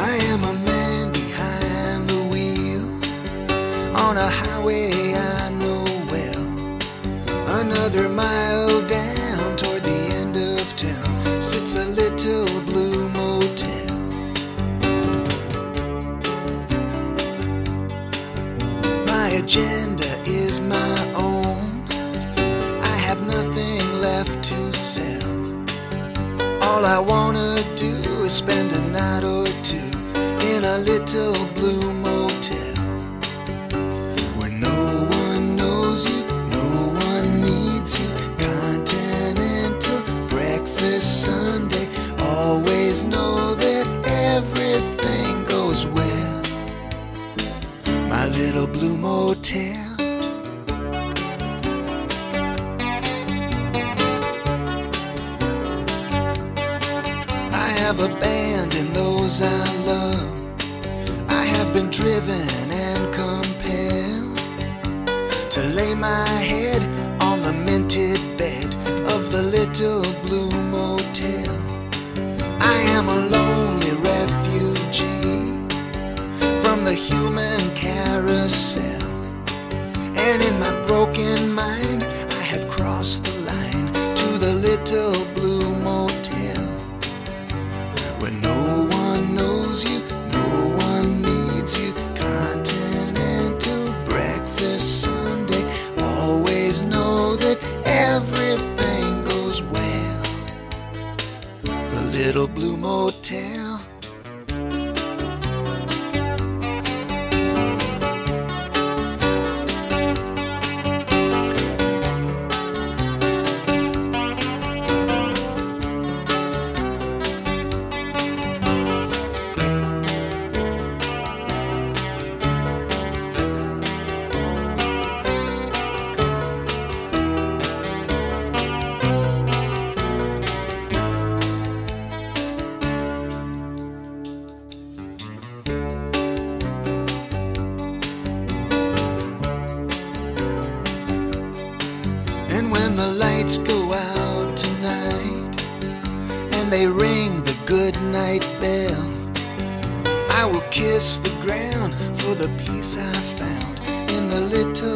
I am a man behind the wheel on a highway I know well. Another mile down toward the end of town sits a little blue motel. My agenda is my own. I have nothing left to sell. All I wanna do is spend a night or two in a little blue motel where no one knows you, no one needs you. Continental breakfast Sunday, always know that everything goes well. My little blue motel. I have abandoned those I love. I have been driven and compelled to lay my head on the minted bed of the little blue motel. I am a lonely refugee from the human carousel, and in my broken mind I have crossed the line to the little blue motel where no one knows you, no one needs you. Continental breakfast Sunday, always know that everything goes well. The little blue motel. When the lights go out tonight and they ring the good night bell, I will kiss the ground for the peace I found in the little